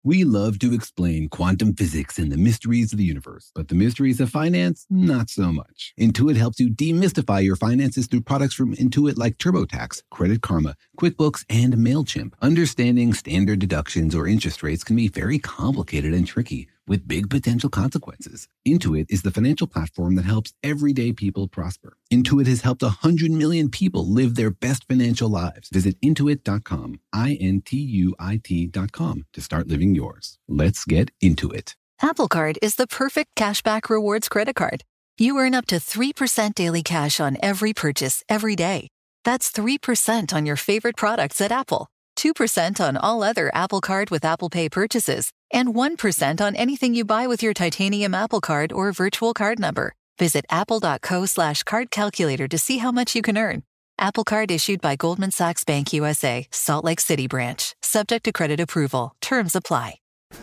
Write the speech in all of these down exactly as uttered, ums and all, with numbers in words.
We love to explain quantum physics and the mysteries of the universe, but the mysteries of finance, not so much. Intuit helps you demystify your finances through products from Intuit like TurboTax, Credit Karma, QuickBooks, and MailChimp. Understanding standard deductions or interest rates can be very complicated and tricky, with big potential consequences. Intuit is the financial platform that helps everyday people prosper. Intuit has helped one hundred million people live their best financial lives. Visit intuit dot com, I N T U I T dot com, to start living yours. Let's get into it. Apple Card is the perfect cashback rewards credit card. You earn up to three percent daily cash on every purchase every day. That's three percent on your favorite products at Apple, two percent on all other Apple Card with Apple Pay purchases, and one percent on anything you buy with your titanium Apple Card or virtual card number. Visit apple.co slash card calculator to see how much you can earn. Apple Card issued by Goldman Sachs Bank U S A, Salt Lake City branch. Subject to credit approval. Terms apply.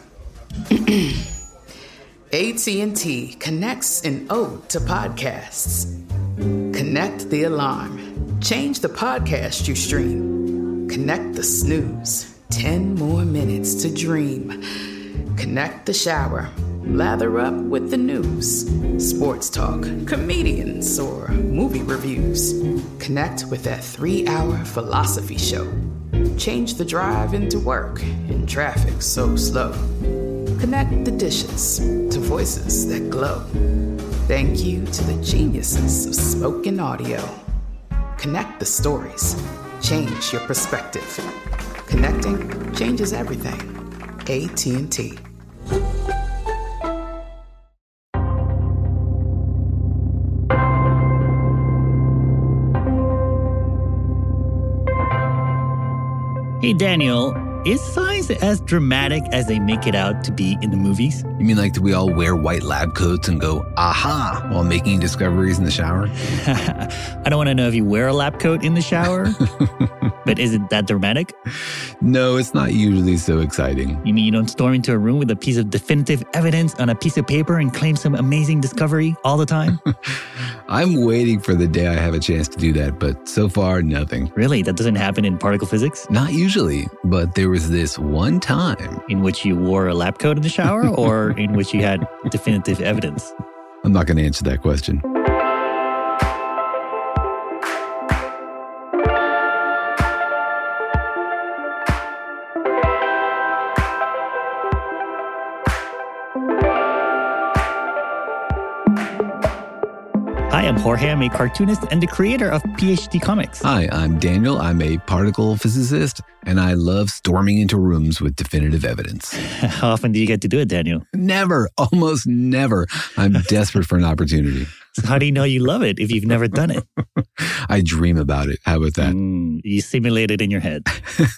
A T and T connects an ode to podcasts. Connect the alarm. Change the podcast you stream. Connect the snooze. Ten more minutes to dream. Connect the shower. Lather up with the news. Sports talk, comedians, or movie reviews. Connect with that three-hour philosophy show. Change the drive into work in traffic so slow. Connect the dishes to voices that glow. Thank you to the geniuses of spoken audio. Connect the stories. Change your perspective. Connecting changes everything. A T and T. Hey, Daniel, is science as dramatic as they make it out to be in the movies? You mean like do we all wear white lab coats and go, aha, while making discoveries in the shower? I don't want to know if you wear a lab coat in the shower, but is it that dramatic? No, it's not usually so exciting. You mean you don't storm into a room with a piece of definitive evidence on a piece of paper and claim some amazing discovery all the time? I'm waiting for the day I have a chance to do that, but so far, nothing. Really? That doesn't happen in particle physics? Not usually, but there was this one time. In which you wore a lab coat in the shower or in which you had definitive evidence? I'm not going to answer that question. Hi, I'm Jorge. I'm a cartoonist and the creator of P H D Comics. Hi, I'm Daniel. I'm a particle physicist, and I love storming into rooms with definitive evidence. How often do you get to do it, Daniel? Never. Almost never. I'm desperate for an opportunity. So how do you know you love it if you've never done it? I dream about it. How about that? Mm, you simulate it in your head.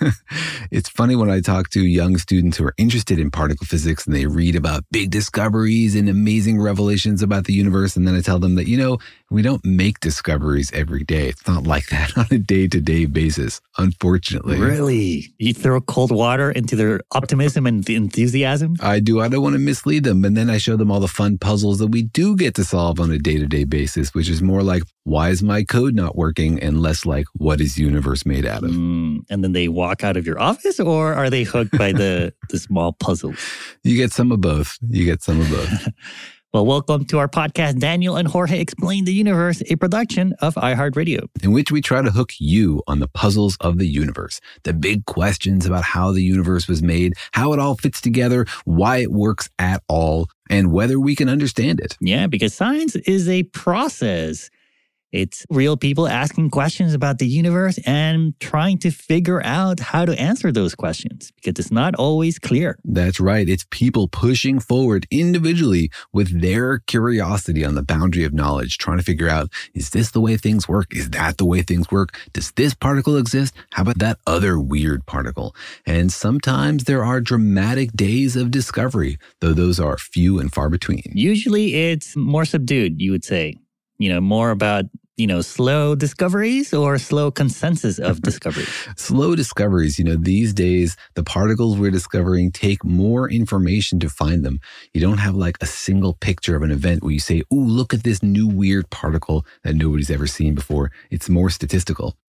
It's funny when I talk to young students who are interested in particle physics and they read about big discoveries and amazing revelations about the universe. And then I tell them that, you know, we don't make discoveries every day. It's not like that on a day-to-day basis, unfortunately. Really? You throw cold water into their optimism and enthusiasm? I do. I don't want to mislead them. And then I show them all the fun puzzles that we do get to solve on a day-to-day basis, which is more like, why is my code not working? And less like, what is the universe made out of? Mm, and then they walk out of your office, or are they hooked by the, the small puzzles? You get some of both. You get some of both. Well, welcome to our podcast, Daniel and Jorge Explain the Universe, a production of iHeartRadio, in which we try to hook you on the puzzles of the universe, the big questions about how the universe was made, how it all fits together, why it works at all, and whether we can understand it. Yeah, because science is a process. It's real people asking questions about the universe and trying to figure out how to answer those questions because it's not always clear. That's right. It's people pushing forward individually with their curiosity on the boundary of knowledge, trying to figure out, is this the way things work? Is that the way things work? Does this particle exist? How about that other weird particle? And sometimes there are dramatic days of discovery, though those are few and far between. Usually it's more subdued, you would say. You know, more about, you know, slow discoveries or slow consensus of discoveries? Slow discoveries. You know, these days, the particles we're discovering take more information to find them. You don't have like a single picture of an event where you say, ooh, look at this new weird particle that nobody's ever seen before. It's more statistical.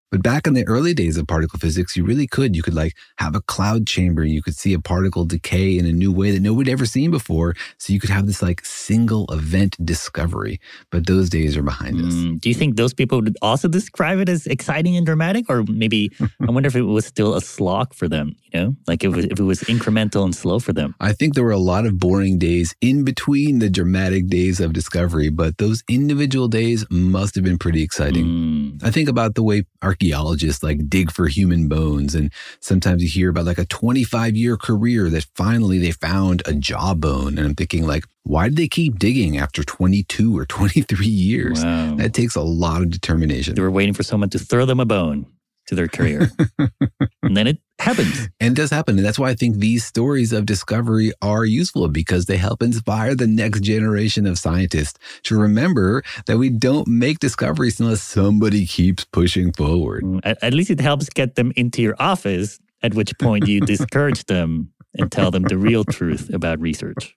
But back in the early days of particle physics, you really could. You could like have a cloud chamber. You could see a particle decay in a new way that nobody had ever seen before. So you could have this like single event discovery. But those days are behind us. Mm, do you think those people would also describe it as exciting and dramatic? Or maybe, I wonder if it was still a slog for them, you know? Like if it was, if it was incremental and slow for them. I think there were a lot of boring days in between the dramatic days of discovery, but those individual days must have been pretty exciting. Mm. I think about the way archaeologists like dig for human bones, and sometimes you hear about like a twenty-five year career that finally they found a jawbone, and I'm thinking like, why did they keep digging after twenty-two or twenty-three years? Wow. That takes a lot of determination. They were waiting for someone to throw them a bone to their career. And then it happens. And it does happen. And that's why I think these stories of discovery are useful, because they help inspire the next generation of scientists to remember that we don't make discoveries unless somebody keeps pushing forward. At, at least it helps get them into your office, at which point you discourage them and tell them the real truth about research.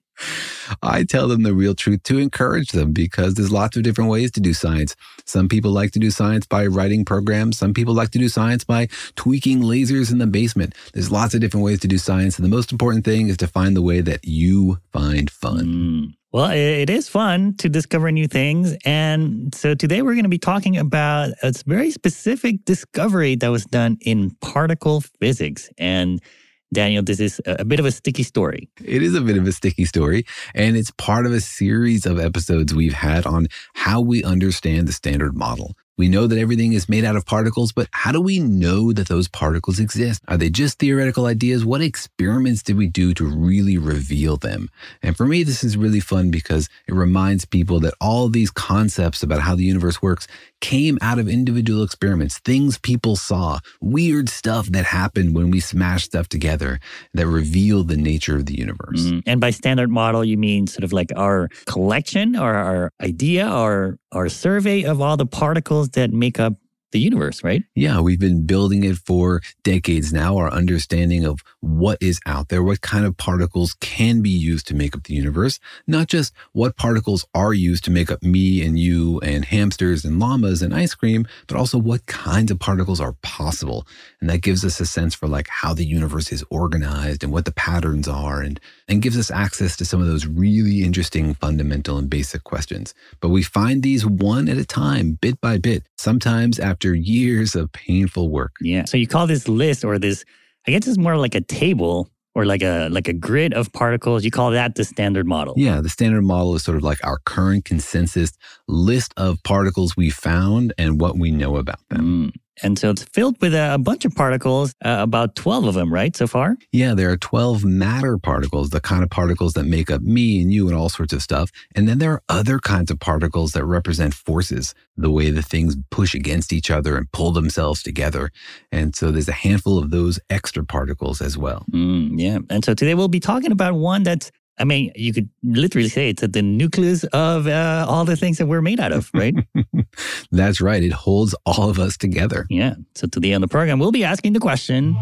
I tell them the real truth to encourage them, because there's lots of different ways to do science. Some people like to do science by writing programs. Some people like to do science by tweaking lasers in the basement. There's lots of different ways to do science. And the most important thing is to find the way that you find fun. Mm. Well, it is fun to discover new things. And so today we're going to be talking about a very specific discovery that was done in particle physics. And Daniel, this is a bit of a sticky story. It is a bit of a sticky story, and it's part of a series of episodes we've had on how we understand the Standard Model. We know that everything is made out of particles, but how do we know that those particles exist? Are they just theoretical ideas? What experiments did we do to really reveal them? And for me, this is really fun because it reminds people that all of these concepts about how the universe works came out of individual experiments, things people saw, weird stuff that happened when we smashed stuff together that revealed the nature of the universe. Mm. And by Standard Model, you mean sort of like our collection or our idea or our survey of all the particles that make up the universe, right? Yeah, we've been building it for decades now, our understanding of what is out there, what kind of particles can be used to make up the universe, not just what particles are used to make up me and you and hamsters and llamas and ice cream, but also what kinds of particles are possible. And that gives us a sense for like how the universe is organized and what the patterns are, and, and gives us access to some of those really interesting fundamental and basic questions. But we find these one at a time, bit by bit, sometimes after After years of painful work. Yeah. So you call this list, or this, I guess it's more like a table or like a like a grid of particles. You call that the Standard Model. Yeah, the Standard Model is sort of like our current consensus list of particles we found and what we know about them. Mm. And so it's filled with a, a bunch of particles, uh, about twelve of them, right, so far? Yeah, there are twelve matter particles, the kind of particles that make up me and you and all sorts of stuff. And then there are other kinds of particles that represent forces, the way the things push against each other and pull themselves together. And so there's a handful of those extra particles as well. Mm, yeah. And so today we'll be talking about one that's, I mean, you could literally say it's at the nucleus of uh, all the things that we're made out of, right? That's right. It holds all of us together. Yeah. So today on the program, we'll be asking the question,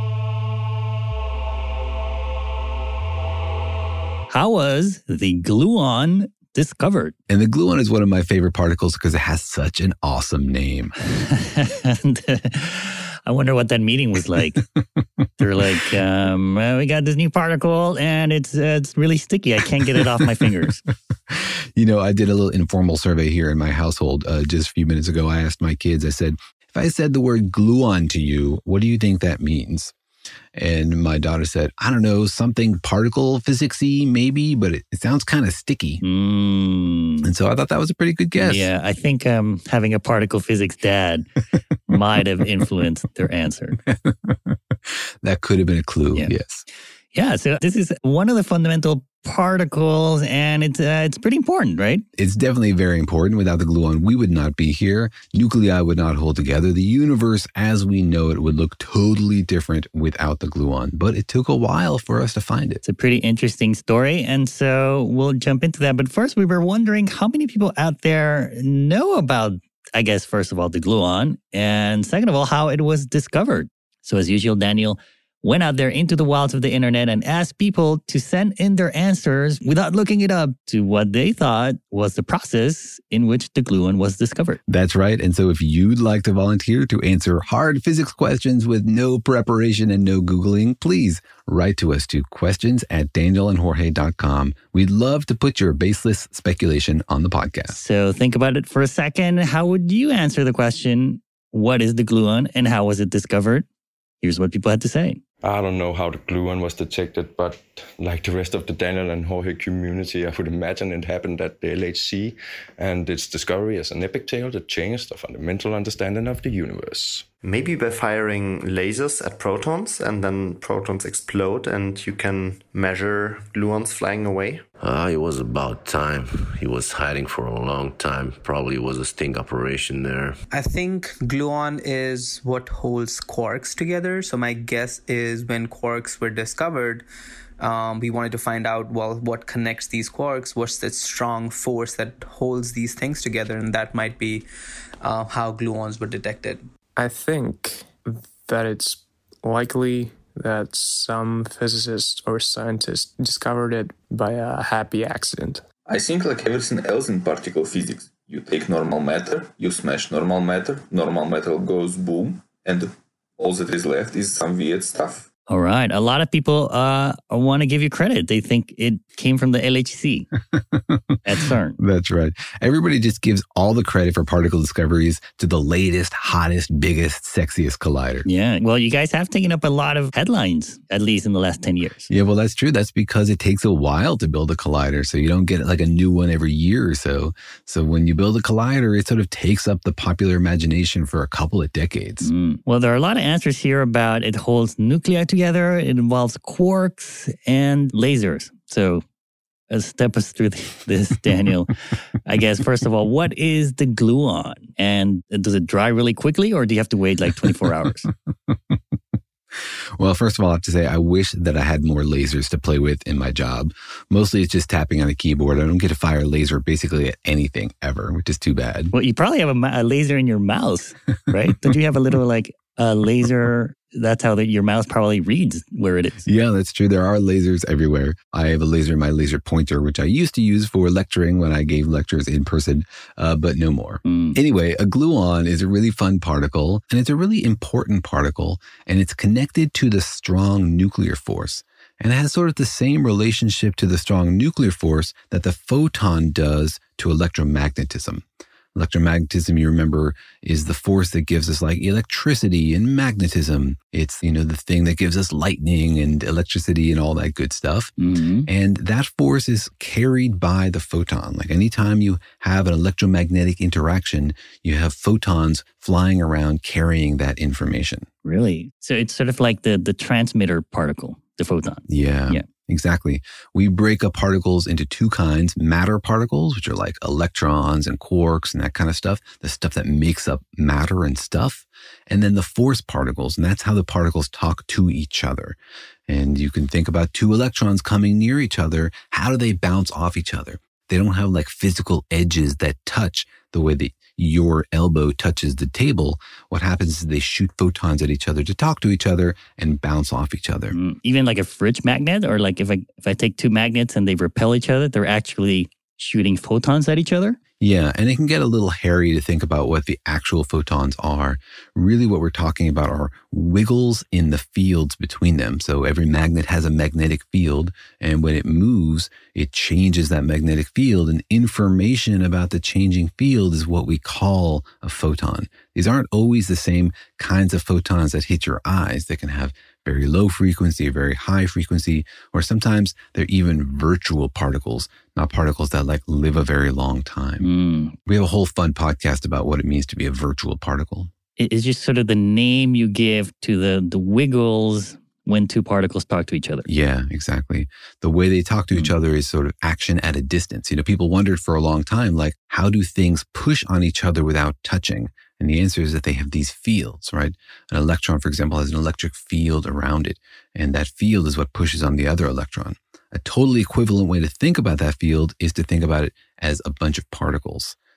how was the gluon discovered? And the gluon is one of my favorite particles because it has such an awesome name. and, uh, I wonder what that meeting was like. They're like, um, well, we got this new particle and it's uh, it's really sticky. I can't get it off my fingers. You know, I did a little informal survey here in my household uh, just a few minutes ago. I asked my kids, I said, if I said the word gluon to you, what do you think that means? And my daughter said, I don't know, something particle physics-y maybe, but it, it sounds kind of sticky. Mm. And so I thought that was a pretty good guess. Yeah, I think um, having a particle physics dad might have influenced their answer. That could have been a clue, yeah. yes. Yeah, so this is one of the fundamental particles, and it's uh, it's pretty important, right? It's definitely very important. Without the gluon, we would not be here. Nuclei would not hold together. The universe as we know it would look totally different without the gluon. But it took a while for us to find it. It's a pretty interesting story, and so we'll jump into that. But first, we were wondering how many people out there know about, I guess, first of all, the gluon, and second of all, how it was discovered. So as usual, Daniel, went out there into the wilds of the internet and asked people to send in their answers without looking it up to what they thought was the process in which the gluon was discovered. That's right. And so if you'd like to volunteer to answer hard physics questions with no preparation and no Googling, please write to us to questions at daniel and jorge dot com. We'd love to put your baseless speculation on the podcast. So think about it for a second. How would you answer the question, what is the gluon and how was it discovered? Here's what people had to say. I don't know how the gluon was detected, but like the rest of the Daniel and Jorge community, I would imagine it happened at the L H C, and its discovery as an epic tale that changed the fundamental understanding of the universe. Maybe by firing lasers at protons, and then protons explode, and you can measure gluons flying away. Uh, it was about time. He was hiding for a long time. Probably was a sting operation there. I think gluon is what holds quarks together. So my guess is when quarks were discovered, um, we wanted to find out, well, what connects these quarks? What's that strong force that holds these things together? And that might be uh, how gluons were detected. I think that it's likely that some physicists or scientists discovered it by a happy accident. I think like everything else in particle physics, you take normal matter, you smash normal matter, normal matter goes boom, and all that is left is some weird stuff. All right. A lot of people uh, want to give you credit. They think it came from the L H C at CERN. That's right. Everybody just gives all the credit for particle discoveries to the latest, hottest, biggest, sexiest collider. Yeah. Well, you guys have taken up a lot of headlines, at least in the last ten years. Yeah, well, that's true. That's because it takes a while to build a collider. So you don't get like a new one every year or so. So when you build a collider, it sort of takes up the popular imagination for a couple of decades. Mm. Well, there are a lot of answers here about it holds nuclei together. It involves quarks and lasers. So uh, step us through this, Daniel. I guess, first of all, what is the gluon? And does it dry really quickly or do you have to wait like twenty-four hours? Well, first of all, I have to say, I wish that I had more lasers to play with in my job. Mostly it's just tapping on a keyboard. I don't get to fire a laser basically at anything ever, which is too bad. Well, you probably have a, a laser in your mouse, right? Don't you have a little like a laser? That's how the, your mouse probably reads where it is. Yeah, that's true. There are lasers everywhere. I have a laser in my laser pointer, which I used to use for lecturing when I gave lectures in person, uh, but no more. Mm. Anyway, a gluon is a really fun particle, and it's a really important particle, and it's connected to the strong nuclear force. And it has sort of the same relationship to the strong nuclear force that the photon does to electromagnetism. Electromagnetism, you remember, is the force that gives us like electricity and magnetism. It's, you know, the thing that gives us lightning and electricity and all that good stuff. Mm-hmm. And that force is carried by the photon. Like anytime you have an electromagnetic interaction, you have photons flying around carrying that information. Really? So it's sort of like the, the transmitter particle, the photon. Yeah. Yeah. Exactly. We break up particles into two kinds, matter particles, which are like electrons and quarks and that kind of stuff, the stuff that makes up matter and stuff, and then the force particles, and that's how the particles talk to each other. And you can think about two electrons coming near each other. How do they bounce off each other? They don't have like physical edges that touch the way that your elbow touches the table. What happens is they shoot photons at each other to talk to each other and bounce off each other. Mm, even like a fridge magnet, or like if I if I take two magnets and they repel each other, they're actually shooting photons at each other? Yeah, and it can get a little hairy to think about what the actual photons are. Really what we're talking about are wiggles in the fields between them. So every magnet has a magnetic field, and when it moves, it changes that magnetic field, and information about the changing field is what we call a photon. These aren't always the same kinds of photons that hit your eyes. They can have very low frequency, very high frequency, or sometimes they're even virtual particles, not particles that like live a very long time. Mm. We have a whole fun podcast about what it means to be a virtual particle. It's just sort of the name you give to the, the wiggles when two particles talk to each other. Yeah, exactly. The way they talk to mm. each other is sort of action at a distance. You know, people wondered for a long time, like, how do things push on each other without touching? And the answer is that they have these fields, right? An electron, for example, has an electric field around it. And that field is what pushes on the other electron. A totally equivalent way to think about that field is to think about it as a bunch of particles.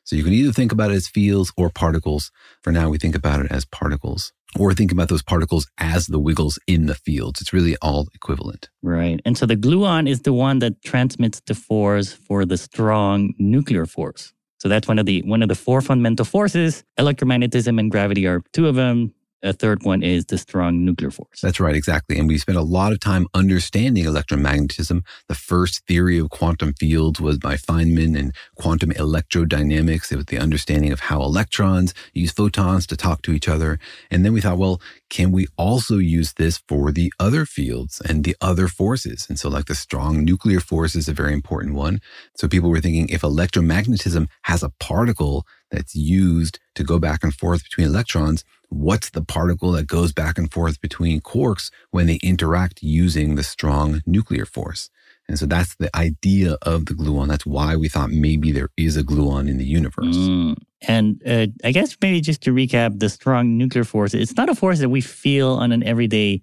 So you can either think about it as fields or particles. For now, we think about it as particles, or think about those particles as the wiggles in the fields. It's really all equivalent. Right. And so the gluon is the one that transmits the force for the strong nuclear force. So that's one of the one of the four fundamental forces. Electromagnetism and gravity are two of them. A third one is the strong nuclear force. That's right, exactly. And we spent a lot of time understanding electromagnetism. The first theory of quantum fields was by Feynman and quantum electrodynamics. It was the understanding of how electrons use photons to talk to each other. And then we thought, well, can we also use this for the other fields and the other forces? And so like the strong nuclear force is a very important one. So people were thinking if electromagnetism has a particle that's used to go back and forth between electrons, what's the particle that goes back and forth between quarks when they interact using the strong nuclear force? And so that's the idea of the gluon. That's why we thought maybe there is a gluon in the universe. Mm. And uh, I guess maybe just to recap, the strong nuclear force, it's not a force that we feel on an everyday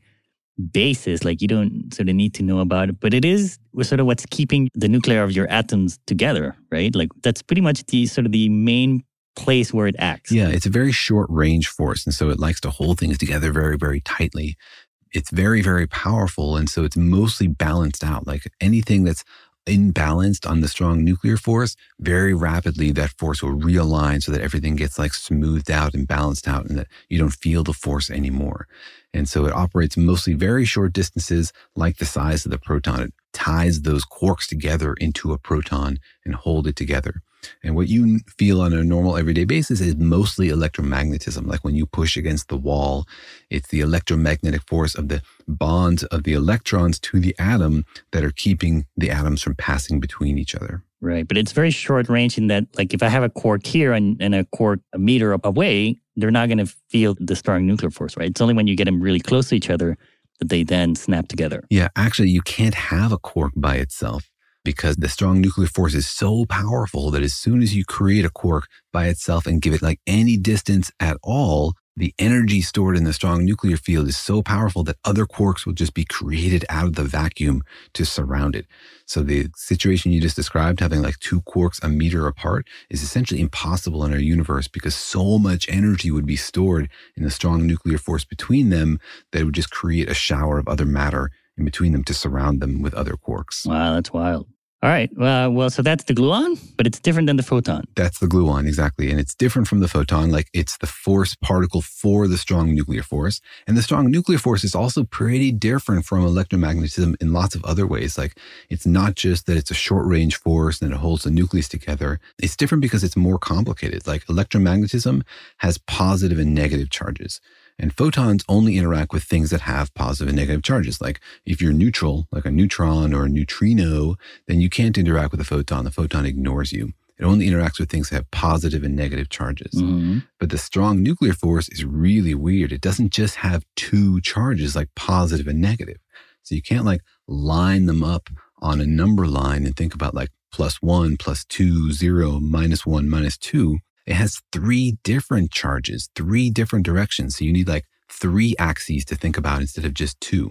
basis. Like you don't sort of need to know about it, but it is sort of what's keeping the nuclei of your atoms together, right? Like that's pretty much the sort of the main place where it acts. Yeah, it's a very short range force. And so it likes to hold things together very, very tightly. It's very, very powerful. And so it's mostly balanced out. Like anything that's imbalanced on the strong nuclear force, very rapidly that force will realign so that everything gets like smoothed out and balanced out and that you don't feel the force anymore. And so it operates mostly very short distances, like the size of the proton. It ties those quarks together into a proton and hold it together. And what you feel on a normal everyday basis is mostly electromagnetism. Like when you push against the wall, it's the electromagnetic force of the bonds of the electrons to the atom that are keeping the atoms from passing between each other. Right. But it's very short range in that, like, if I have a quark here and, and a quark a meter away, they're not going to feel the strong nuclear force, right? It's only when you get them really close to each other that they then snap together. Yeah, actually, you can't have a quark by itself, because the strong nuclear force is so powerful that as soon as you create a quark by itself and give it like any distance at all, the energy stored in the strong nuclear field is so powerful that other quarks will just be created out of the vacuum to surround it. So the situation you just described, having like two quarks a meter apart, is essentially impossible in our universe because so much energy would be stored in the strong nuclear force between them that it would just create a shower of other matter in between them to surround them with other quarks. Wow, that's wild. All right. Uh, well, so that's the gluon, but it's different than the photon. That's the gluon, exactly. And it's different from the photon. Like it's the force particle for the strong nuclear force. And the strong nuclear force is also pretty different from electromagnetism in lots of other ways. Like it's not just that it's a short range force and it holds the nucleus together. It's different because it's more complicated. Like electromagnetism has positive and negative charges. And photons only interact with things that have positive and negative charges. Like if you're neutral, like a neutron or a neutrino, then you can't interact with a photon. The photon ignores you. It only interacts with things that have positive and negative charges. Mm-hmm. But the strong nuclear force is really weird. It doesn't just have two charges like positive and negative. So you can't like line them up on a number line and think about like plus one, plus two, zero, minus one, minus two. It has three different charges, three different directions. So you need like three axes to think about instead of just two.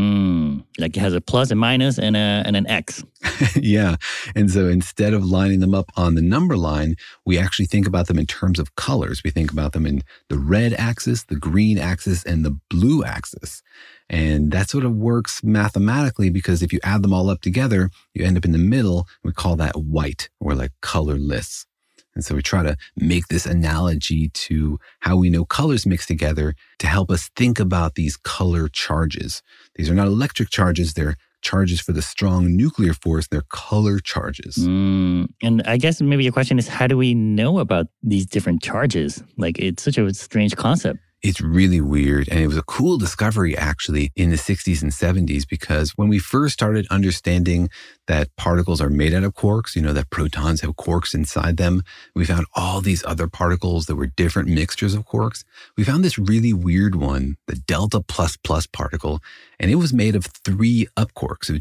Mm, like it has a plus, a minus, and, a, and an X. Yeah. And so instead of lining them up on the number line, we actually think about them in terms of colors. We think about them in the red axis, the green axis, and the blue axis. And that sort of works mathematically because if you add them all up together, you end up in the middle. We call that white, or like colorless. And so we try to make this analogy to how we know colors mix together to help us think about these color charges. These are not electric charges. They're charges for the strong nuclear force. They're color charges. Mm, and I guess maybe your question is, how do we know about these different charges? Like, it's such a strange concept. It's really weird. And it was a cool discovery, actually, in the sixties and seventies, because when we first started understanding that particles are made out of quarks, you know, that protons have quarks inside them, we found all these other particles that were different mixtures of quarks. We found this really weird one, the delta plus plus particle, and it was made of three up quarks. It was just like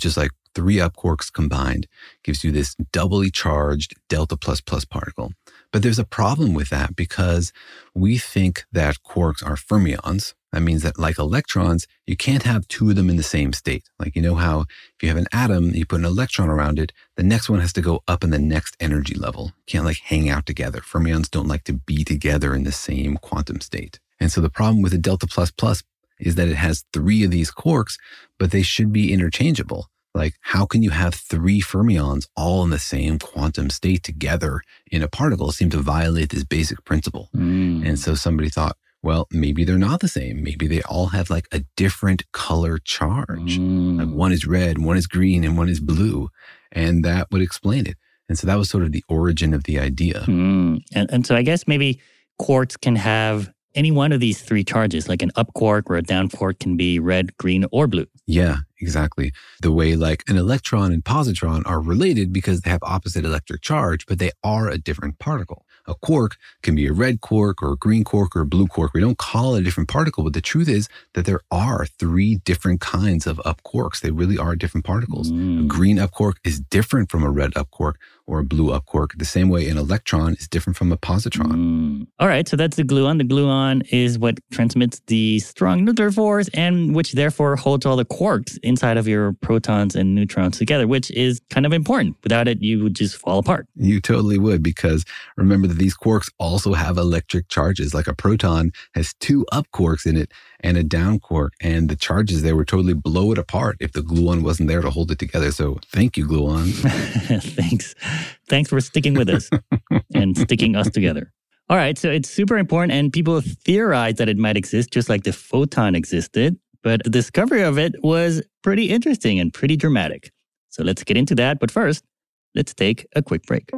Three up quarks combined gives you this doubly charged delta plus plus particle. But there's a problem with that because we think that quarks are fermions. That means that like electrons, you can't have two of them in the same state. Like, you know how if you have an atom, you put an electron around it, the next one has to go up in the next energy level. You can't like hang out together. Fermions don't like to be together in the same quantum state. And so the problem with a delta plus plus is that it has three of these quarks, but they should be interchangeable. Like, how can you have three fermions all in the same quantum state together in a particle? It seemed to violate this basic principle. Mm. And so somebody thought, well, maybe they're not the same. Maybe they all have like a different color charge. Mm. Like one is red, one is green, and one is blue. And that would explain it. And so that was sort of the origin of the idea. Mm. And, and so I guess maybe quarks can have any one of these three charges, like an up quark or a down quark can be red, green, or blue. Yeah, exactly. The way like an electron and positron are related because they have opposite electric charge, but they are a different particle. A quark can be a red quark or a green quark or a blue quark. We don't call it a different particle, but the truth is that there are three different kinds of up quarks. They really are different particles. Mm. A green up quark is different from a red up quark or a blue up quark. The same way an electron is different from a positron. Mm. All right, so that's the gluon. The gluon is what transmits the strong nuclear force and which therefore holds all the quarks inside of your protons and neutrons together, which is kind of important. Without it, you would just fall apart. You totally would, because remember that these quarks also have electric charges. Like a proton has two up quarks in it and a down quark, and the charges there would totally blow it apart if the gluon wasn't there to hold it together. So thank you, gluon. Thanks. Thanks for sticking with us and sticking us together. All right, so it's super important, and people theorize that it might exist just like the photon existed, but the discovery of it was pretty interesting and pretty dramatic. So let's get into that, but first, let's take a quick break.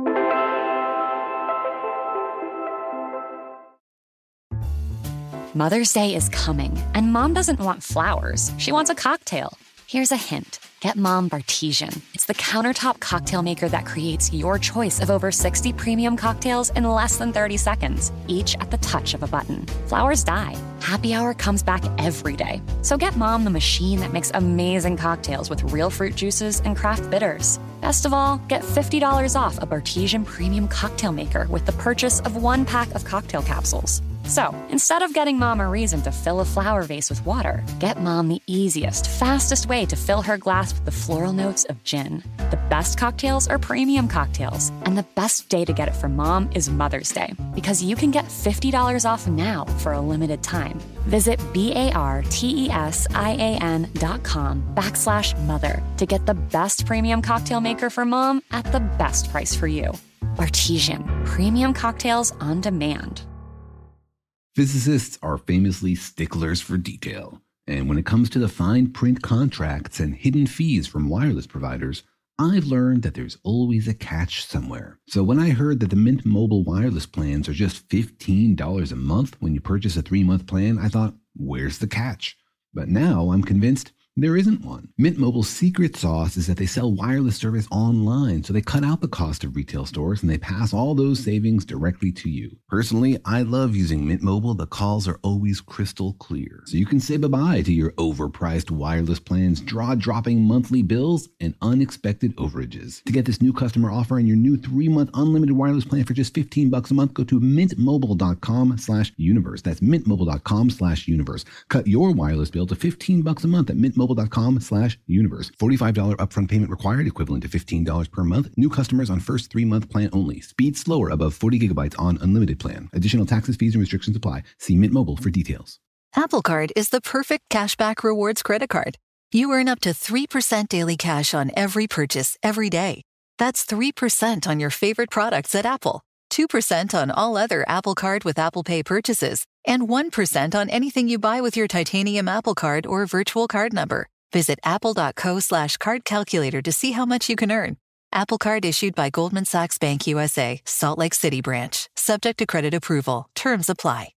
Mother's Day is coming, and Mom doesn't want flowers. She wants a cocktail. Here's a hint. Get Mom Bartesian. It's the countertop cocktail maker that creates your choice of over sixty premium cocktails in less than thirty seconds, each at the touch of a button. Flowers die. Happy Hour comes back every day. So get Mom the machine that makes amazing cocktails with real fruit juices and craft bitters. Best of all, get fifty dollars off a Bartesian premium cocktail maker with the purchase of one pack of cocktail capsules. So, instead of getting Mom a reason to fill a flower vase with water, get Mom the easiest, fastest way to fill her glass with the floral notes of gin. The best cocktails are premium cocktails, and the best day to get it for Mom is Mother's Day, because you can get fifty dollars off now for a limited time. Visit B-A-R-T-E-S-I-A-N dot com backslash mother to get the best premium cocktail maker for Mom at the best price for you. Bartesian, premium cocktails on demand. Physicists are famously sticklers for detail. And when it comes to the fine print contracts and hidden fees from wireless providers, I've learned that there's always a catch somewhere. So when I heard that the Mint Mobile wireless plans are just fifteen dollars a month when you purchase a three-month plan, I thought, where's the catch? But now I'm convinced there isn't one. Mint Mobile's secret sauce is that they sell wireless service online, so they cut out the cost of retail stores and they pass all those savings directly to you. Personally, I love using Mint Mobile. The calls are always crystal clear, so you can say bye-bye to your overpriced wireless plans, jaw-dropping monthly bills, and unexpected overages. To get this new customer offer and your new three-month unlimited wireless plan for just fifteen bucks a month, go to mintmobile.com slash universe. That's mintmobile.com slash universe. Cut your wireless bill to fifteen bucks a month at mintmobile.com slash universe. forty-five dollars upfront payment required, equivalent to fifteen dollars per month. New customers on first three-month plan only. Speed slower above forty gigabytes on unlimited plan. Additional taxes, fees, and restrictions apply. See Mint Mobile for details. Apple Card is the perfect cashback rewards credit card. You earn up to three percent daily cash on every purchase every day. That's three percent on your favorite products at Apple, two percent on all other Apple Card with Apple Pay purchases, and one percent on anything you buy with your titanium Apple Card or virtual card number. Visit apple.co slash card calculator to see how much you can earn. Apple Card issued by Goldman Sachs Bank U S A, Salt Lake City branch. Subject to credit approval. Terms apply.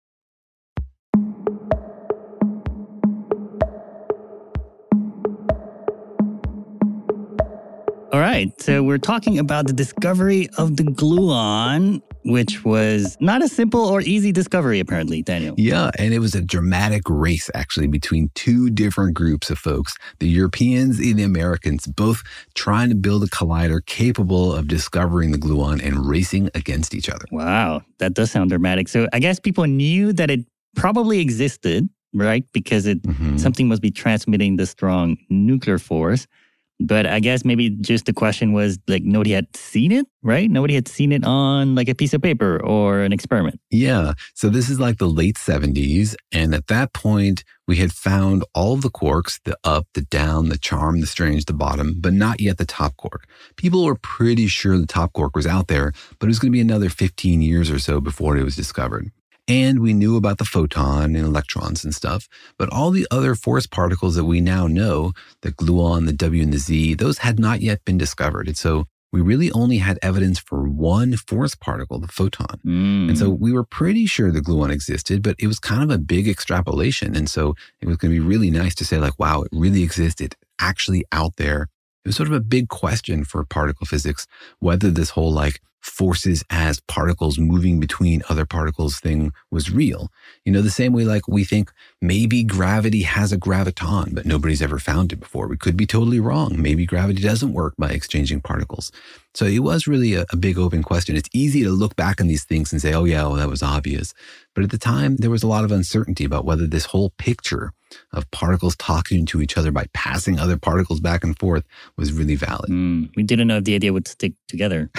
All right, so we're talking about the discovery of the gluon, which was not a simple or easy discovery, apparently, Daniel. Yeah, and it was a dramatic race, actually, between two different groups of folks, the Europeans and the Americans, both trying to build a collider capable of discovering the gluon and racing against each other. Wow, that does sound dramatic. So I guess people knew that it probably existed, right? Because it mm-hmm. something must be transmitting the strong nuclear force. But I guess maybe just the question was like nobody had seen it, right? Nobody had seen it on like a piece of paper or an experiment. Yeah. So this is like the late seventies. And at that point, we had found all of the quarks, the up, the down, the charm, the strange, the bottom, but not yet the top quark. People were pretty sure the top quark was out there, but it was going to be another fifteen years or so before it was discovered. And we knew about the photon and electrons and stuff, but all the other force particles that we now know, the gluon, the W, and the Z, those had not yet been discovered. And so we really only had evidence for one force particle, the photon. Mm. And so we were pretty sure the gluon existed, but it was kind of a big extrapolation. And so it was going to be really nice to say like, wow, it really existed, actually out there. It was sort of a big question for particle physics, whether this whole like forces as particles moving between other particles thing was real. You know, the same way like we think maybe gravity has a graviton, but nobody's ever found it before. We could be totally wrong. Maybe gravity doesn't work by exchanging particles. So it was really a, a big open question. It's easy to look back on these things and say, oh yeah, well, that was obvious. But at the time, there was a lot of uncertainty about whether this whole picture of particles talking to each other by passing other particles back and forth was really valid. Mm, we didn't know if the idea would stick together.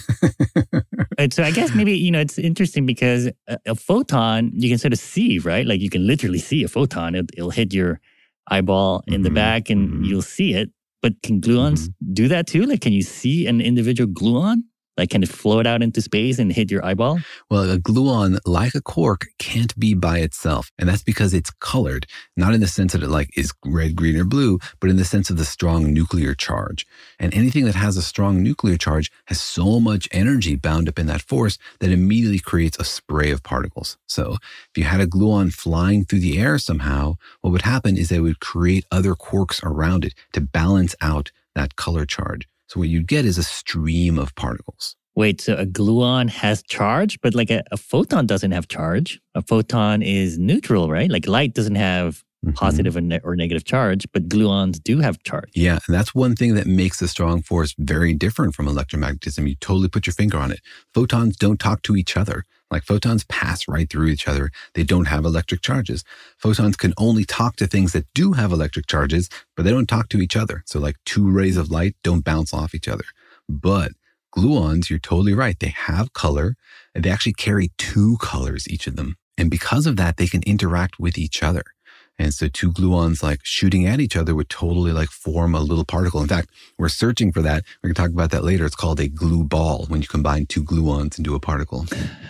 And so I guess maybe, you know, it's interesting because a, a photon, you can sort of see, right? Like you can literally see a photon. It, it'll hit your eyeball in mm-hmm. the back and mm-hmm. you'll see it. But can gluons mm-hmm. do that too? Like, can you see an individual gluon? Like, can it float out into space and hit your eyeball? Well, a gluon, like a quark, can't be by itself. And that's because it's colored, not in the sense that it like is red, green, or blue, but in the sense of the strong nuclear charge. And anything that has a strong nuclear charge has so much energy bound up in that force that immediately creates a spray of particles. So if you had a gluon flying through the air somehow, what would happen is they would create other quarks around it to balance out that color charge. So what you'd get is a stream of particles. Wait, so a gluon has charge, but like a, a photon doesn't have charge. A photon is neutral, right? Like light doesn't have mm-hmm. positive or, ne- or negative charge, but gluons do have charge. Yeah, and that's one thing that makes the strong force very different from electromagnetism. You totally put your finger on it. Photons don't talk to each other. Like photons pass right through each other. They don't have electric charges. Photons can only talk to things that do have electric charges, but they don't talk to each other. So like two rays of light don't bounce off each other. But gluons, you're totally right. They have color and they actually carry two colors, each of them. And because of that, they can interact with each other. And so two gluons like shooting at each other would totally like form a little particle. In fact, we're searching for that. We're going to talk about that later. It's called a glue ball when you combine two gluons into a particle.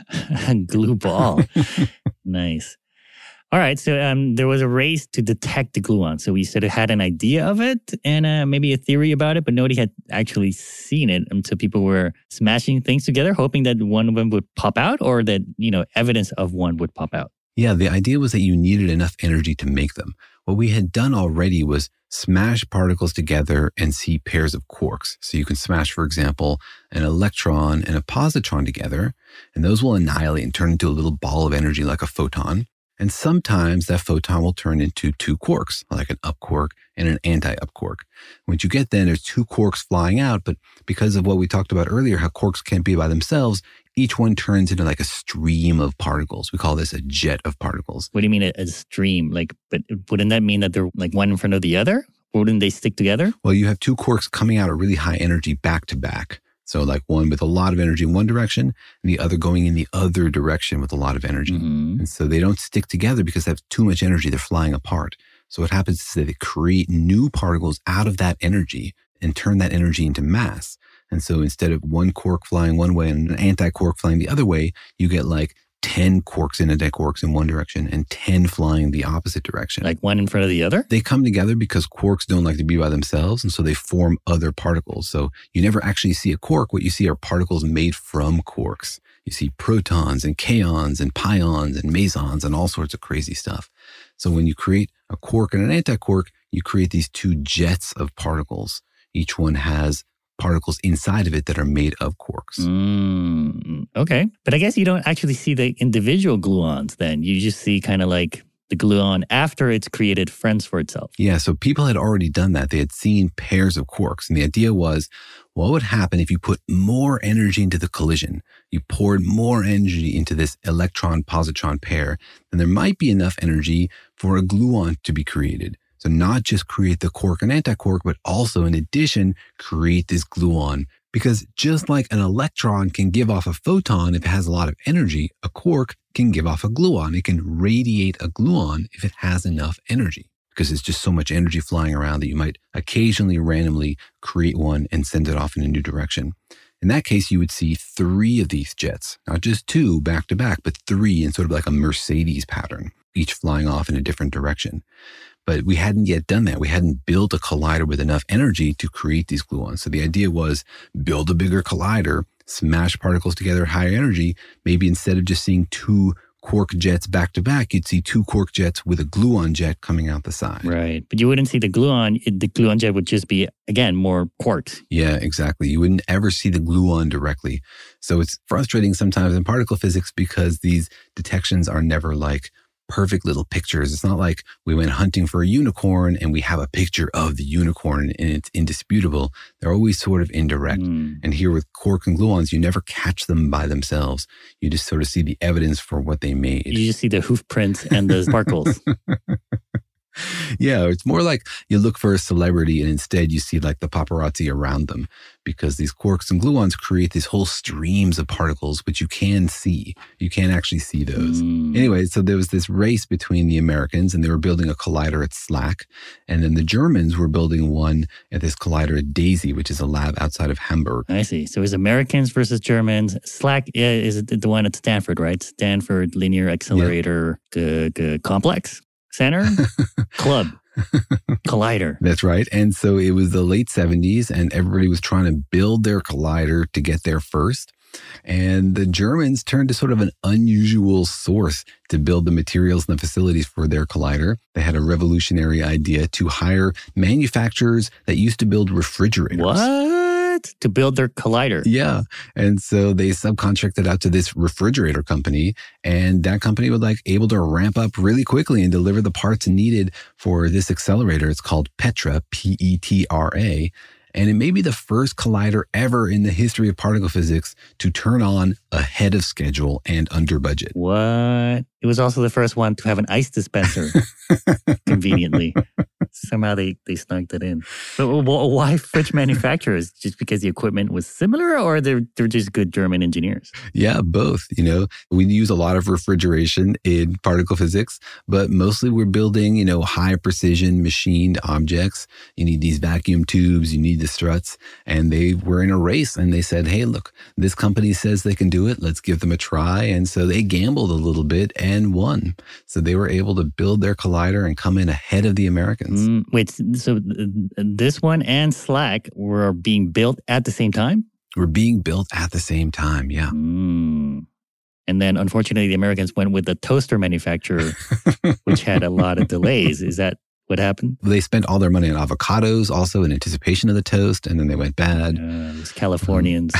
Glue ball. Nice. All right. So um, there was a race to detect the gluon. So we sort of had an idea of it and uh, maybe a theory about it, but nobody had actually seen it. And so people were smashing things together, hoping that one of them would pop out or that, you know, evidence of one would pop out. Yeah, the idea was that you needed enough energy to make them. What we had done already was smash particles together and see pairs of quarks. So you can smash, for example, an electron and a positron together, and those will annihilate and turn into a little ball of energy like a photon. And sometimes that photon will turn into two quarks, like an up quark and an anti-up quark. What you get then, there's two quarks flying out, but because of what we talked about earlier, how quarks can't be by themselves, each one turns into like a stream of particles. We call this a jet of particles. What do you mean a, a stream? Like, but wouldn't that mean that they're like one in front of the other? Wouldn't they stick together? Well, you have two quarks coming out at really high energy back to back. So like one with a lot of energy in one direction and the other going in the other direction with a lot of energy. Mm-hmm. And so they don't stick together because they have too much energy. They're flying apart. So what happens is that they create new particles out of that energy and turn that energy into mass. And so instead of one quark flying one way and an anti-quark flying the other way, you get like ten quarks and anti-quarks in one direction and ten flying the opposite direction. Like one in front of the other? They come together because quarks don't like to be by themselves, and so they form other particles. So you never actually see a quark. What you see are particles made from quarks. You see protons and kaons and pions and mesons and all sorts of crazy stuff. So when you create a quark and an anti-quark, you create these two jets of particles. Each one has particles inside of it that are made of quarks. Mm, okay. But I guess you don't actually see the individual gluons then. You just see kind of like the gluon after it's created friends for itself. Yeah, so people had already done that. They had seen pairs of quarks. And the idea was, what would happen if you put more energy into the collision? You poured more energy into this electron-positron pair, then there might be enough energy for a gluon to be created. So not just create the quark and antiquark, but also in addition, create this gluon. Because just like an electron can give off a photon if it has a lot of energy, a quark can give off a gluon. It can radiate a gluon if it has enough energy, because it's just so much energy flying around that you might occasionally randomly create one and send it off in a new direction. In that case, you would see three of these jets, not just two back to back, but three in sort of like a Mercedes pattern, each flying off in a different direction. But we hadn't yet done that. We hadn't built a collider with enough energy to create these gluons. So the idea was build a bigger collider, smash particles together at higher energy. Maybe instead of just seeing two quark jets back to back, you'd see two quark jets with a gluon jet coming out the side. Right. But you wouldn't see the gluon. The gluon jet would just be, again, more quarks. Yeah, exactly. You wouldn't ever see the gluon directly. So it's frustrating sometimes in particle physics because these detections are never like perfect little pictures. It's not like we went hunting for a unicorn and we have a picture of the unicorn and it's indisputable. They're always sort of indirect. Mm. And here with quark and gluons, you never catch them by themselves. You just sort of see the evidence for what they made. You just see the hoof prints and the sparkles. Yeah, it's more like you look for a celebrity and instead you see like the paparazzi around them, because these quarks and gluons create these whole streams of particles, which you can see. You can actually see those. Mm. Anyway, so there was this race between the Americans and they were building a collider at SLAC. And then the Germans were building one at this collider at DAISY, which is a lab outside of Hamburg. I see. So it's Americans versus Germans. SLAC is the one at Stanford, right? Stanford Linear Accelerator yeah. g- g- Complex. Center, club, collider. That's right. And so it was the late seventies and everybody was trying to build their collider to get there first. And the Germans turned to sort of an unusual source to build the materials and the facilities for their collider. They had a revolutionary idea to hire manufacturers that used to build refrigerators. What? To build their collider. Yeah. And so they subcontracted out to this refrigerator company, and that company was like able to ramp up really quickly and deliver the parts needed for this accelerator. It's called Petra, P E T R A. And it may be the first collider ever in the history of particle physics to turn on ahead of schedule and under budget. What? It was also the first one to have an ice dispenser, conveniently. Somehow they, they snuck that in. But why fridge manufacturers? Just because the equipment was similar, or they're, they're just good German engineers? Yeah, both. You know, we use a lot of refrigeration in particle physics, but mostly we're building, you know, high precision machined objects. You need these vacuum tubes, you need the struts, and they were in a race and they said, hey, look, this company says they can do it. Let's give them a try. And so they gambled a little bit and won. So they were able to build their collider and come in ahead of the Americans. Mm, wait, so this one and SLAC were being built at the same time? Were being built at the same time, yeah. Mm. And then, unfortunately, the Americans went with the toaster manufacturer, which had a lot of delays. Is that what happened? They spent all their money on avocados also in anticipation of the toast, and then they went bad. Uh, those Californians.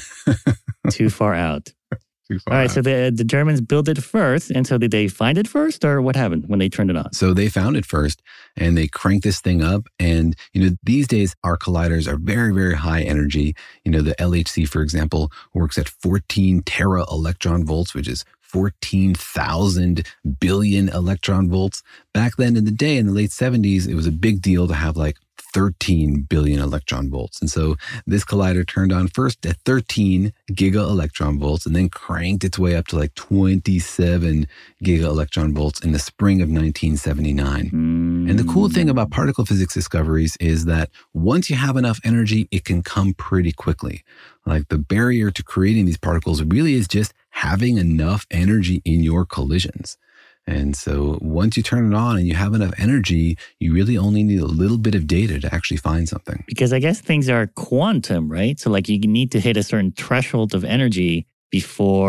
Too far out. Too far all right, out. so the, the Germans built it first, and so did they find it first, or what happened when they turned it on? So they found it first, and they cranked this thing up. And, you know, these days, our colliders are very, very high energy. You know, the L H C, for example, works at fourteen tera electron volts, which is fourteen thousand billion electron volts. Back then in the day, in the late seventies, it was a big deal to have like thirteen billion electron volts. And so this collider turned on first at thirteen giga electron volts and then cranked its way up to like twenty-seven giga electron volts in the spring of nineteen seventy-nine. Mm. And the cool thing about particle physics discoveries is that once you have enough energy, it can come pretty quickly. Like the barrier to creating these particles really is just having enough energy in your collisions. And so once you turn it on and you have enough energy, you really only need a little bit of data to actually find something. Because I guess things are quantum, right? So like you need to hit a certain threshold of energy before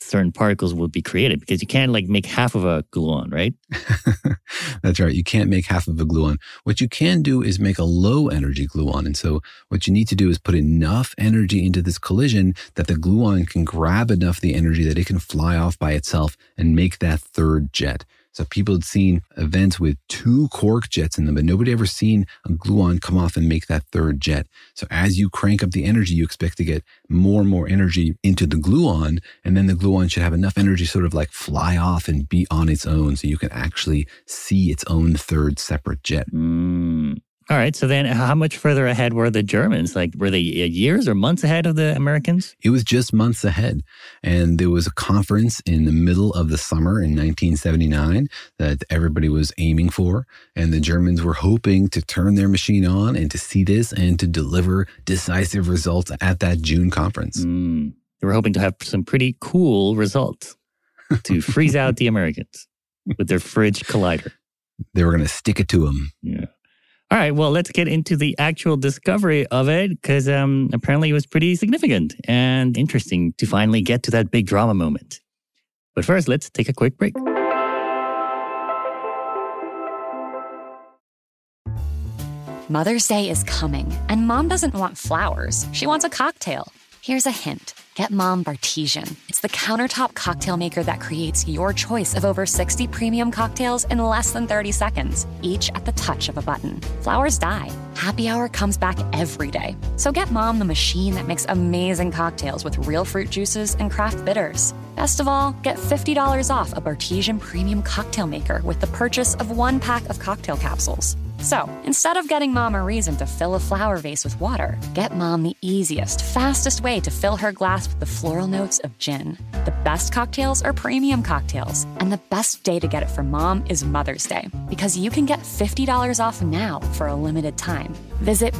certain particles would be created, because you can't like make half of a gluon, right? That's right. You can't make half of a gluon. What you can do is make a low energy gluon. And so what you need to do is put enough energy into this collision that the gluon can grab enough of the energy that it can fly off by itself and make that third jet. So people had seen events with two quark jets in them, but nobody ever seen a gluon come off and make that third jet. So as you crank up the energy, you expect to get more and more energy into the gluon, and then the gluon should have enough energy sort of like fly off and be on its own so you can actually see its own third separate jet. Mm. All right. So then how much further ahead were the Germans? Like, were they years or months ahead of the Americans? It was just months ahead. And there was a conference in the middle of the summer in nineteen seventy-nine that everybody was aiming for. And the Germans were hoping to turn their machine on and to see this and to deliver decisive results at that June conference. Mm. They were hoping to have some pretty cool results to freeze out the Americans with their fridge collider. They were going to stick it to them. Yeah. All right, well, let's get into the actual discovery of it, because um, apparently it was pretty significant and interesting to finally get to that big drama moment. But first, let's take a quick break. Mother's Day is coming, and Mom doesn't want flowers. She wants a cocktail. Here's a hint. Get Mom Bartesian. It's the countertop cocktail maker that creates your choice of over sixty premium cocktails in less than thirty seconds, each at the touch of a button. Flowers die. Happy Hour comes back every day. So get Mom the machine that makes amazing cocktails with real fruit juices and craft bitters. Best of all, get fifty dollars off a Bartesian premium cocktail maker with the purchase of one pack of cocktail capsules. So, instead of getting Mom a reason to fill a flower vase with water, get Mom the easiest, fastest way to fill her glass with the floral notes of gin. The best cocktails are premium cocktails, and the best day to get it for Mom is Mother's Day, because you can get fifty dollars off now for a limited time. Visit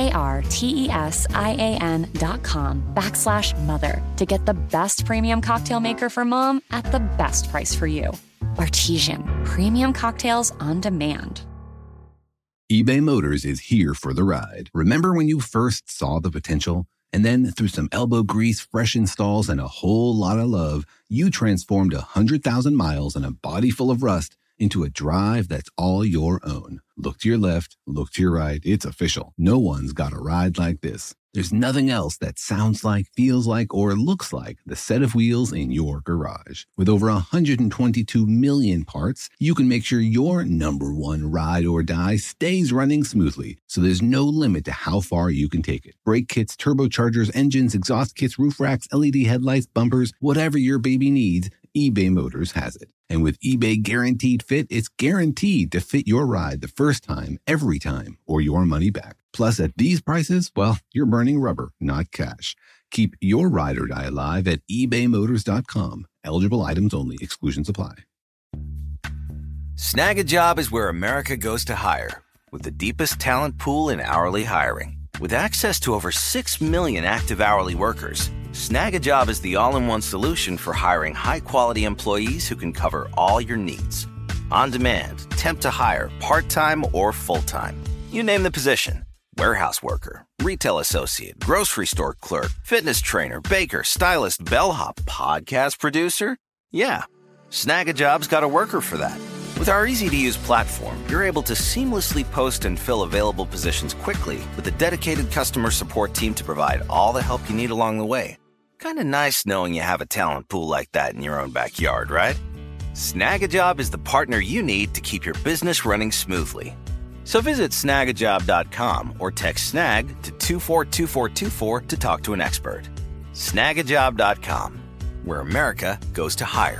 B-A-R-T-E-S-I-A-N dot com backslash mother to get the best premium cocktail maker for Mom at the best price for you. Bartesian, premium cocktails on demand. eBay Motors is here for the ride. Remember when you first saw the potential? And then through some elbow grease, fresh installs, and a whole lot of love, you transformed one hundred thousand miles and a body full of rust into a drive that's all your own. Look to your left, look to your right. It's official. No one's got a ride like this. There's nothing else that sounds like, feels like, or looks like the set of wheels in your garage. With over one hundred twenty-two million parts, you can make sure your number one ride or die stays running smoothly, so there's no limit to how far you can take it. Brake kits, turbochargers, engines, exhaust kits, roof racks, L E D headlights, bumpers, whatever your baby needs, eBay Motors has it. And with eBay Guaranteed Fit, it's guaranteed to fit your ride the first time, every time, or your money back. Plus, at these prices, well, you're burning rubber, not cash. Keep your ride or die alive at ebay motors dot com. Eligible items only. Exclusions apply. Snag a Job is where America goes to hire, with the deepest talent pool in hourly hiring. With access to over six million active hourly workers, Snag a Job is the all-in-one solution for hiring high-quality employees who can cover all your needs. On demand, temp to hire, part-time or full-time. You name the position. Warehouse worker, retail associate, grocery store clerk, fitness trainer, baker, stylist, bellhop, podcast producer. Yeah, Snag a Job's got a worker for that. With our easy-to-use platform, you're able to seamlessly post and fill available positions quickly with a dedicated customer support team to provide all the help you need along the way. Kind of nice knowing you have a talent pool like that in your own backyard, right? Snag a Job is the partner you need to keep your business running smoothly. So visit snag a job dot com or text SNAG to two four two four two four to talk to an expert. snag a job dot com, where America goes to hire.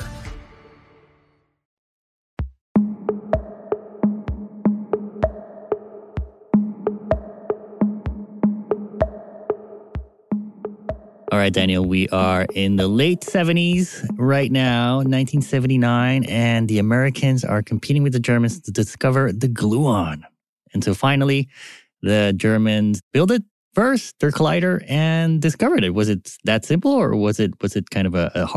All right, Daniel, we are in the late seventies right now, nineteen seventy-nine, and the Americans are competing with the Germans to discover the gluon. And so finally, the Germans built it first, their collider, and discovered it. Was it that simple, or was it was it kind of a, a hard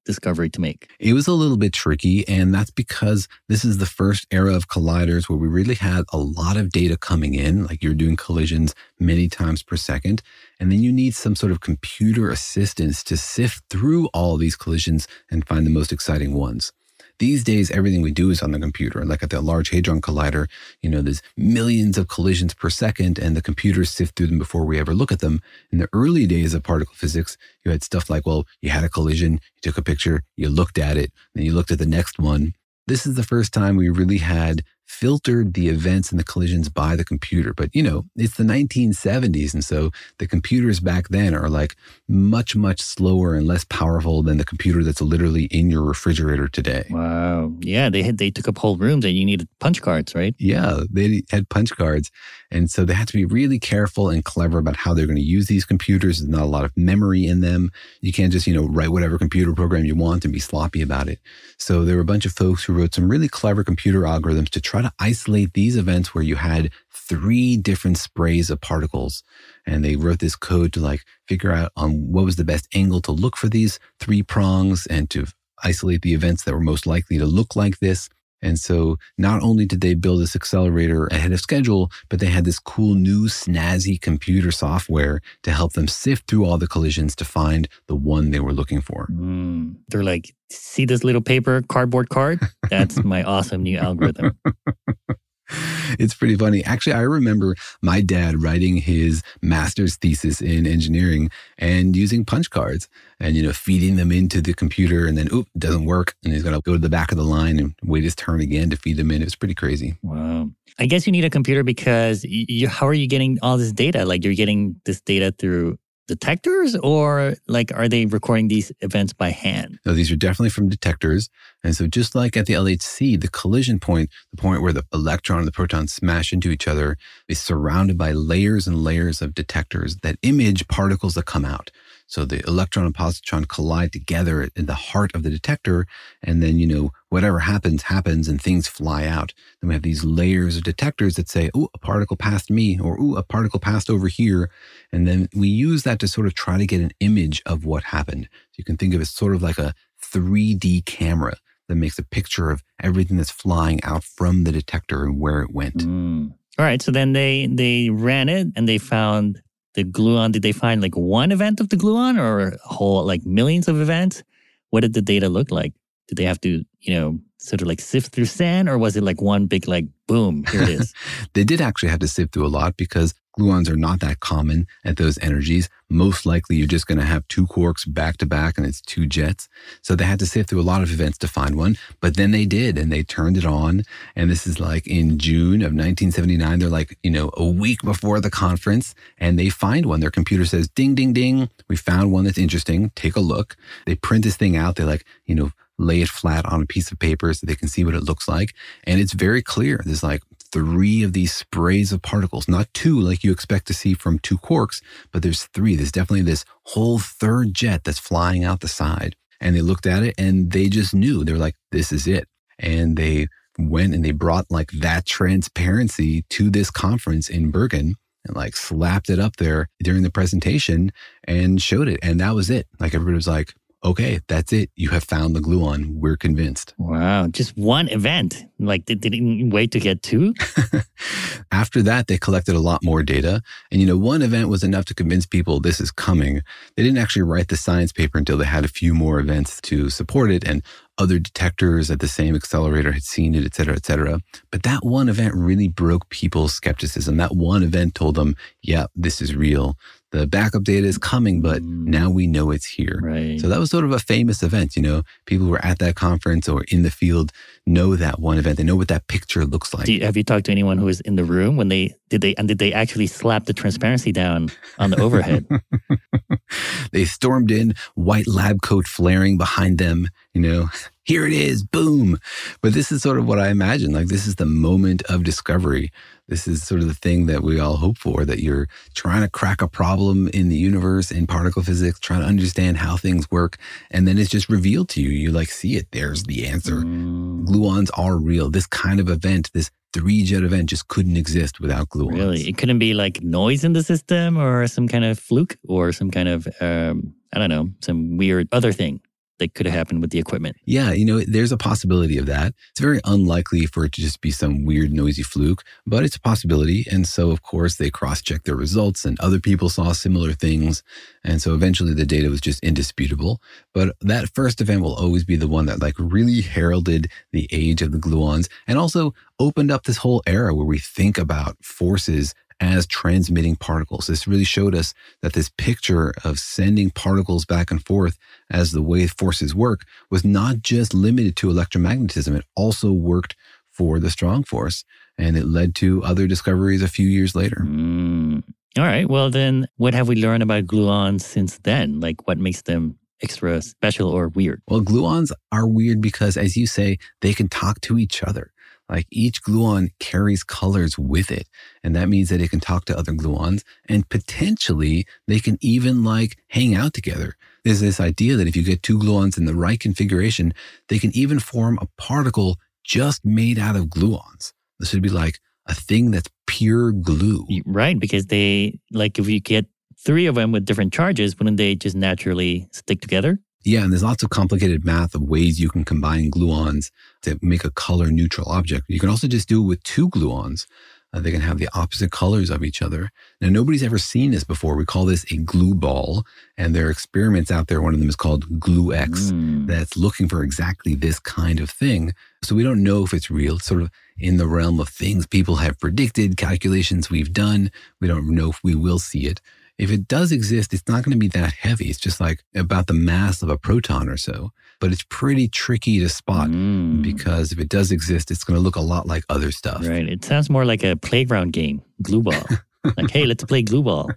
discovery to make? It was a little bit tricky, and that's because this is the first era of colliders where we really had a lot of data coming in, like you're doing collisions many times per second, and then you need some sort of computer assistance to sift through all these collisions and find the most exciting ones. These days, everything we do is on the computer. Like at the Large Hadron Collider, you know, there's millions of collisions per second, and the computers sift through them before we ever look at them. In the early days of particle physics, you had stuff like, well, you had a collision, you took a picture, you looked at it, then you looked at the next one. This is the first time we really had filtered the events and the collisions by the computer. But, you know, it's the nineteen seventies. And so the computers back then are like much, much slower and less powerful than the computer that's literally in your refrigerator today. Wow. Yeah, they had, they took up whole rooms and you needed punch cards, right? Yeah, they had punch cards. And so they had to be really careful and clever about how they're going to use these computers. There's not a lot of memory in them. You can't just, you know, write whatever computer program you want and be sloppy about it. So there were a bunch of folks who wrote some really clever computer algorithms to try to isolate these events where you had three different sprays of particles. And they wrote this code to like figure out on what was the best angle to look for these three prongs and to isolate the events that were most likely to look like this. And so not only did they build this accelerator ahead of schedule, but they had this cool new snazzy computer software to help them sift through all the collisions to find the one they were looking for. Mm. They're like, see this little paper cardboard card? That's my awesome new algorithm. It's pretty funny. Actually, I remember my dad writing his master's thesis in engineering and using punch cards and, you know, feeding them into the computer and then, oop, it doesn't work. And he's got to go to the back of the line and wait his turn again to feed them in. It was pretty crazy. Wow. I guess you need a computer because you, how are you getting all this data? Like you're getting this data through detectors, or like are they recording these events by hand? No, these are definitely from detectors. And so just like at the L H C, the collision point, the point where the electron and the proton smash into each other, is surrounded by layers and layers of detectors that image particles that come out. So the electron and positron collide together in the heart of the detector. And then, you know, whatever happens, happens and things fly out. Then we have these layers of detectors that say, oh, a particle passed me, or oh, a particle passed over here. And then we use that to sort of try to get an image of what happened. So you can think of it sort of like a three D camera that makes a picture of everything that's flying out from the detector and where it went. Mm. All right. So then they, they ran it and they found the gluon. Did they find like one event of the gluon or a whole like millions of events? What did the data look like? Did they have to, you know, sort of like sift through sand, or was it like one big like boom, here it is? They did actually have to sift through a lot because gluons are not that common at those energies. Most likely you're just going to have two quarks back to back and it's two jets. So they had to sift through a lot of events to find one, but then they did, and they turned it on. And this is like in June of nineteen seventy-nine. They're like, you know, a week before the conference, and they find one. Their computer says, ding, ding, ding. We found one that's interesting. Take a look. They print this thing out. They like, you know, lay it flat on a piece of paper so they can see what it looks like. And it's very clear. There's like three of these sprays of particles, not two like you expect to see from two quarks, but there's three. There's definitely this whole third jet that's flying out the side. And they looked at it and they just knew. They were like, this is it. And they went and they brought like that transparency to this conference in Bergen and like slapped it up there during the presentation and showed it. And that was it. Like everybody was like, okay, that's it. You have found the gluon. We're convinced. Wow. Just one event. Like they didn't wait to get two? After that, they collected a lot more data. And, you know, one event was enough to convince people this is coming. They didn't actually write the science paper until they had a few more events to support it. And other detectors at the same accelerator had seen it, et cetera, et cetera. But that one event really broke people's skepticism. That one event told them, yeah, this is real. The backup data is coming, but now we know it's here. Right. So that was sort of a famous event. You know, people who were at that conference or in the field know that one event. They know what that picture looks like. Do you, have you talked to anyone who was in the room when they did they and did they actually slap the transparency down on the overhead? They stormed in, white lab coat flaring behind them. You know, here it is, boom. But this is sort of what I imagine. Like this is the moment of discovery. This is sort of the thing that we all hope for, that you're trying to crack a problem in the universe, in particle physics, trying to understand how things work. And then it's just revealed to you. You like see it. There's the answer. Mm. Gluons are real. This kind of event, this three-jet event just couldn't exist without gluons. Really? It couldn't be like noise in the system or some kind of fluke or some kind of, um, I don't know, some weird other thing. that could have happened with the equipment. Yeah, you know, there's a possibility of that. It's very unlikely for it to just be some weird, noisy fluke, but it's a possibility. And so, of course, they cross-checked their results and other people saw similar things. And so eventually the data was just indisputable. But that first event will always be the one that like really heralded the age of the gluons and also opened up this whole era where we think about forces as transmitting particles. This really showed us that this picture of sending particles back and forth as the way forces work was not just limited to electromagnetism. It also worked for the strong force, and it led to other discoveries a few years later. Mm. All right. Well, then what have we learned about gluons since then? Like what makes them extra special or weird? Well, gluons are weird because, as you say, they can talk to each other. Like each gluon carries colors with it. And that means that it can talk to other gluons and potentially they can even like hang out together. There's this idea that if you get two gluons in the right configuration, they can even form a particle just made out of gluons. This would be like a thing that's pure glue. Right, because they, like if you get three of them with different charges, wouldn't they just naturally stick together? Yeah, and there's lots of complicated math of ways you can combine gluons to make a color-neutral object. You can also just do it with two gluons. Uh, they can have the opposite colors of each other. Now, nobody's ever seen this before. We call this a glue ball, and there are experiments out there. One of them is called GlueX, mm. that's looking for exactly this kind of thing. So we don't know if it's real. It's sort of in the realm of things people have predicted, calculations we've done. We don't know if we will see it. If it does exist, it's not going to be that heavy. It's just like about the mass of a proton or so. But it's pretty tricky to spot mm. because if it does exist, it's going to look a lot like other stuff. Right. It sounds more like a playground game, glue ball. Like, hey, let's play glue ball.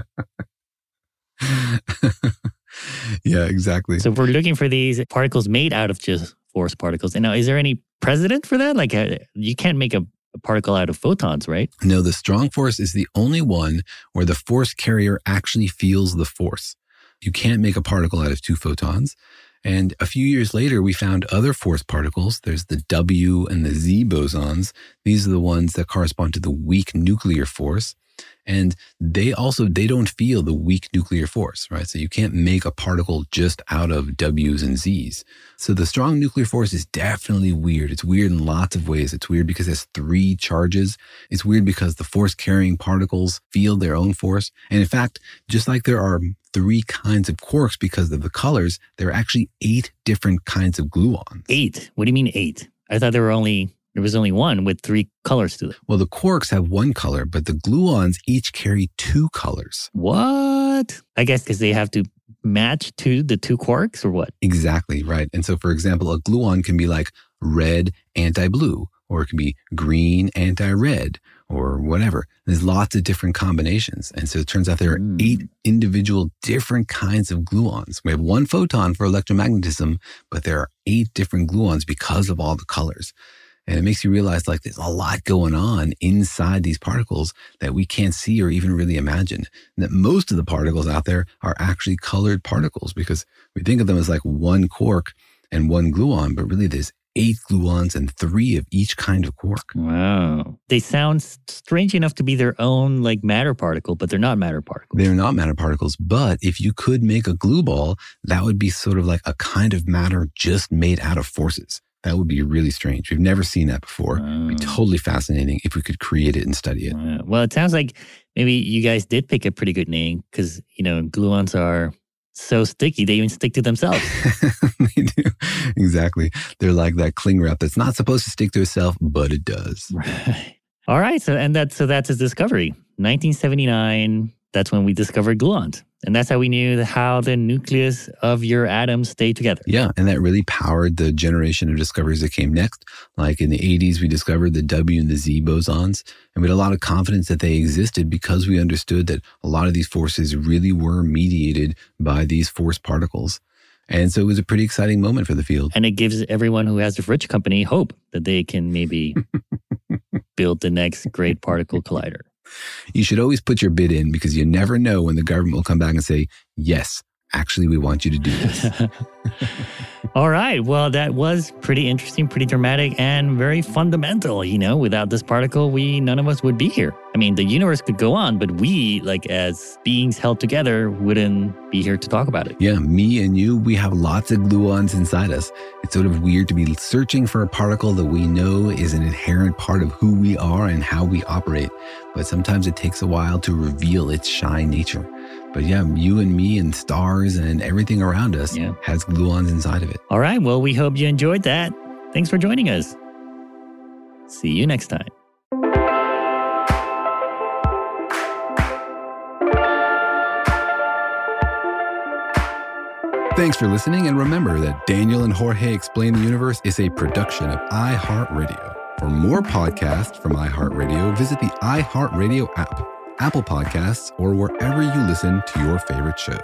Yeah, exactly. So we're looking for these particles made out of just force particles. And now, is there any precedent for that? Like, uh, you can't make a a particle out of photons, right? No, the strong force is the only one where the force carrier actually feels the force. You can't make a particle out of two photons. And a few years later, we found other force particles. There's the W and the Z bosons. These are the ones that correspond to the weak nuclear force. And they also, they don't feel the weak nuclear force, right? So you can't make a particle just out of W's and Z's. So the strong nuclear force is definitely weird. It's weird in lots of ways. It's weird because it has three charges. It's weird because the force-carrying particles feel their own force. And in fact, just like there are three kinds of quarks because of the colors, there are actually eight different kinds of gluons. Eight? What do you mean eight? I thought there were only... There was only one with three colors to them. Well, the quarks have one color, but the gluons each carry two colors. What? I guess because they have to match to the two quarks or what? Exactly, right. And so, for example, a gluon can be like red anti-blue, or it can be green anti-red, or whatever. There's lots of different combinations. And so it turns out there are mm. eight individual different kinds of gluons. We have one photon for electromagnetism, but there are eight different gluons because of all the colors. And it makes you realize like there's a lot going on inside these particles that we can't see or even really imagine. And that most of the particles out there are actually colored particles because we think of them as like one quark and one gluon, but really there's eight gluons and three of each kind of quark. Wow. They sound strange enough to be their own like matter particle, but they're not matter particles. They're not matter particles, but if you could make a glue ball, that would be sort of like a kind of matter just made out of forces. That would be really strange. We've never seen that before. Wow. It'd be totally fascinating if we could create it and study it. Wow. Well, it sounds like maybe you guys did pick a pretty good name because, you know, gluons are so sticky, they even stick to themselves. They do. Exactly. They're like that cling wrap that's not supposed to stick to itself, but it does. Right. All right. So, and that, so that's his discovery. nineteen seventy-nine, that's when we discovered gluons. And that's how we knew how the nucleus of your atoms stay together. Yeah, and that really powered the generation of discoveries that came next. Like in the eighties, we discovered the W and the Z bosons. And we had a lot of confidence that they existed because we understood that a lot of these forces really were mediated by these force particles. And so it was a pretty exciting moment for the field. And it gives everyone who has a fridge company hope that they can maybe build the next great particle collider. You should always put your bid in because you never know when the government will come back and say, yes, actually, we want you to do this. All right. Well, that was pretty interesting, pretty dramatic, and very fundamental. You know, without this particle, we none of us would be here. I mean, the universe could go on, but we, like as beings held together, wouldn't be here to talk about it. Yeah, me and you, we have lots of gluons inside us. It's sort of weird to be searching for a particle that we know is an inherent part of who we are and how we operate. But sometimes it takes a while to reveal its shy nature. But yeah, you and me and stars and everything around us yeah. has gluons inside of it. All right. Well, we hope you enjoyed that. Thanks for joining us. See you next time. Thanks for listening, and remember that Daniel and Jorge Explain the Universe is a production of iHeartRadio. For more podcasts from iHeartRadio, visit the iHeartRadio app, Apple Podcasts, or wherever you listen to your favorite shows.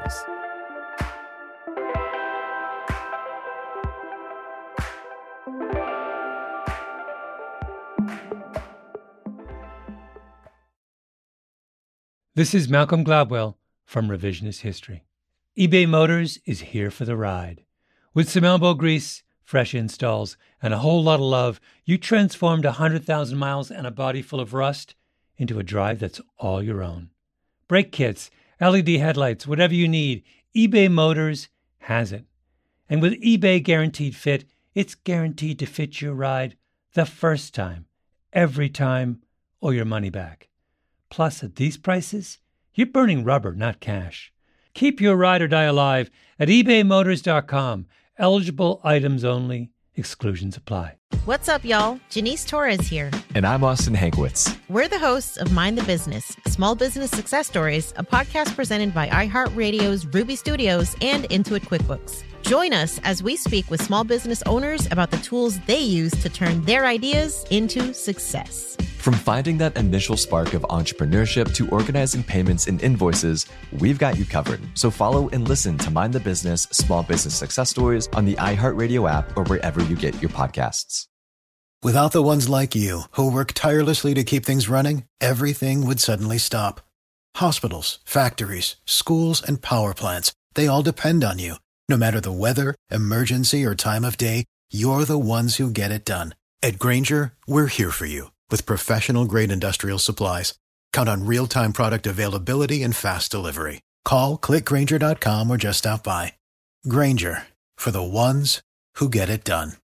This is Malcolm Gladwell from Revisionist History. eBay Motors is here for the ride. With some elbow grease, fresh installs, and a whole lot of love, you transformed one hundred thousand miles and a body full of rust into a drive that's all your own. Brake kits, L E D headlights, whatever you need, eBay Motors has it. And with eBay Guaranteed Fit, it's guaranteed to fit your ride the first time, every time, or your money back. Plus, at these prices, you're burning rubber, not cash. Keep your ride or die alive at ebay motors dot com. Eligible items only. Exclusions apply. What's up, y'all? Janice Torres here. And I'm Austin Hankwitz. We're the hosts of Mind the Business, Small Business Success Stories, a podcast presented by iHeartRadio's Ruby Studios and Intuit QuickBooks. Join us as we speak with small business owners about the tools they use to turn their ideas into success. From finding that initial spark of entrepreneurship to organizing payments and invoices, we've got you covered. So follow and listen to Mind the Business, Small Business Success Stories on the iHeartRadio app or wherever you get your podcasts. Without the ones like you, who work tirelessly to keep things running, everything would suddenly stop. Hospitals, factories, schools, and power plants, they all depend on you. No matter the weather, emergency, or time of day, you're the ones who get it done. At Grainger, we're here for you with professional-grade industrial supplies. Count on real-time product availability and fast delivery. Call, click Grainger dot com, or just stop by. Grainger, for the ones who get it done.